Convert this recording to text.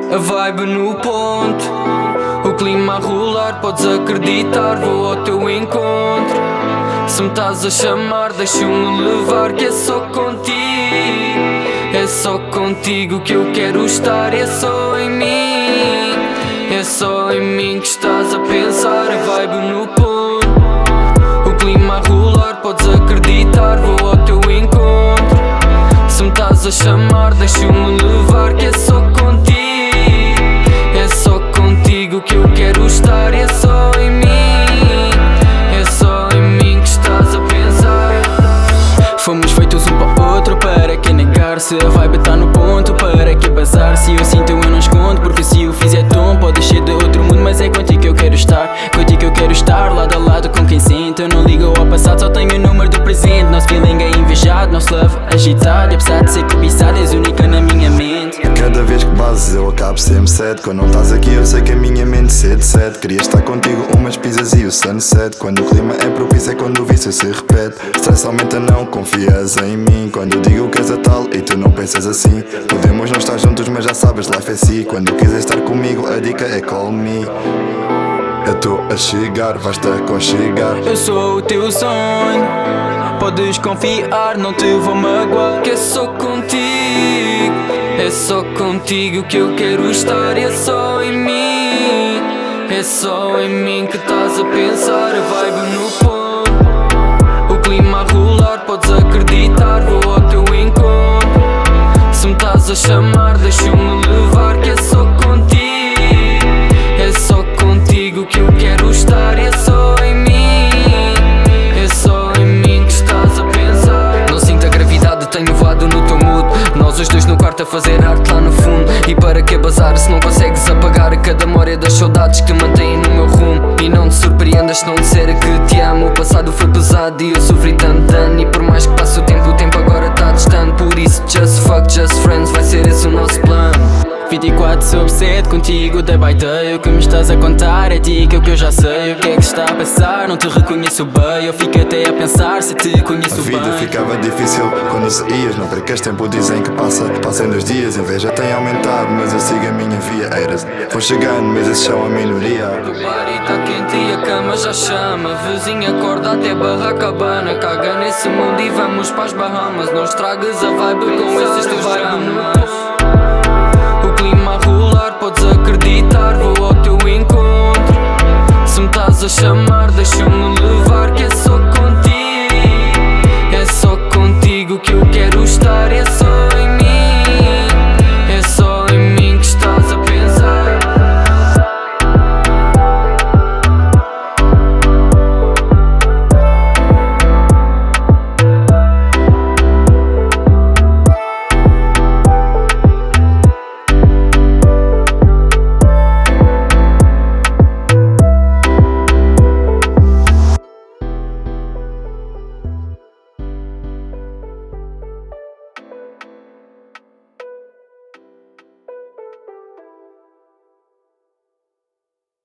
A vibe no ponto, o clima a rolar, podes acreditar, vou ao teu encontro. Se me estás a chamar, deixa-me levar, que é só contigo. É só contigo que eu quero estar, é só em mim. É só em mim que estás a pensar. A vibe no ponto, o clima a rolar, podes acreditar, vou ao teu encontro. Se me estás a chamar, deixa-me levar, que é só contigo. É só contigo que eu quero estar, é só em mim. É só em mim que estás a pensar. Fomos feitos um para o outro, para que negar-se? A vibe tá no ponto, para que bazar? Se eu sinto eu não escondo, porque se o fizer tom pode ser de outro mundo, mas é contigo que eu quero estar. Contigo que eu quero estar, lado a lado com quem sente. Eu não ligo ao passado, só tenho o número do presente. Nosso feeling é invejado, nosso love agitado. E apesar de ser cobiçado, és única na minha mente. Cada vez que bases eu acabo sempre cedo. Quando não estás aqui eu sei que a minha mente cede. Queria estar contigo umas pizzas e o sunset. Quando o clima é propício é quando o vício se repete. Stress aumenta, não confias em mim. Quando eu digo que és a tal e tu não pensas assim. Podemos não estar juntos mas já sabes, life é assim. Quando quiseres estar comigo a dica é call me. Eu tô a chegar, vais-te aconchegar. Eu sou o teu sonho, podes confiar, não te vou magoar. Que é só contigo, é só contigo que eu quero estar, é só em mim. É só em mim que estás a pensar. A vibe no ponto, o clima a rolar, podes acreditar, vou ao teu encontro. Se me estás a chamar, deixa-me levar, que é só contigo. É só contigo que eu quero estar, é só em mim. É só em mim que estás a pensar. Não sinto a gravidade, tenho voado no teu mood. Nós os dois no quarto a fazer arte lá no fundo. E para que bazar se não consegues apagar cada memória das saudades que mantêm no meu rumo. E não te surpreendas se não disser que te amo. O passado foi pesado e eu sofri tanto dano. E por mais que passe o tempo agora está distante. Por isso just fuck, just friends, vai ser esse o nosso plano. 24/7 contigo, day by day. O que me estás a contar é dica que eu já sei. O que é que está a passar? Não te reconheço bem. Eu fico até a pensar se te conheço bem. A vida ficava difícil quando saías. Não percas tempo, dizem que passem 2 dias. A inveja tem aumentado, mas eu sigo a minha via. Eiras vão chegando, mas esses são a minoria. O bar tá quente e a cama já chama. Vizinha acorda até Barracabana. Caga nesse mundo e vamos para as Bahamas. Não estragas a vibe com esses teus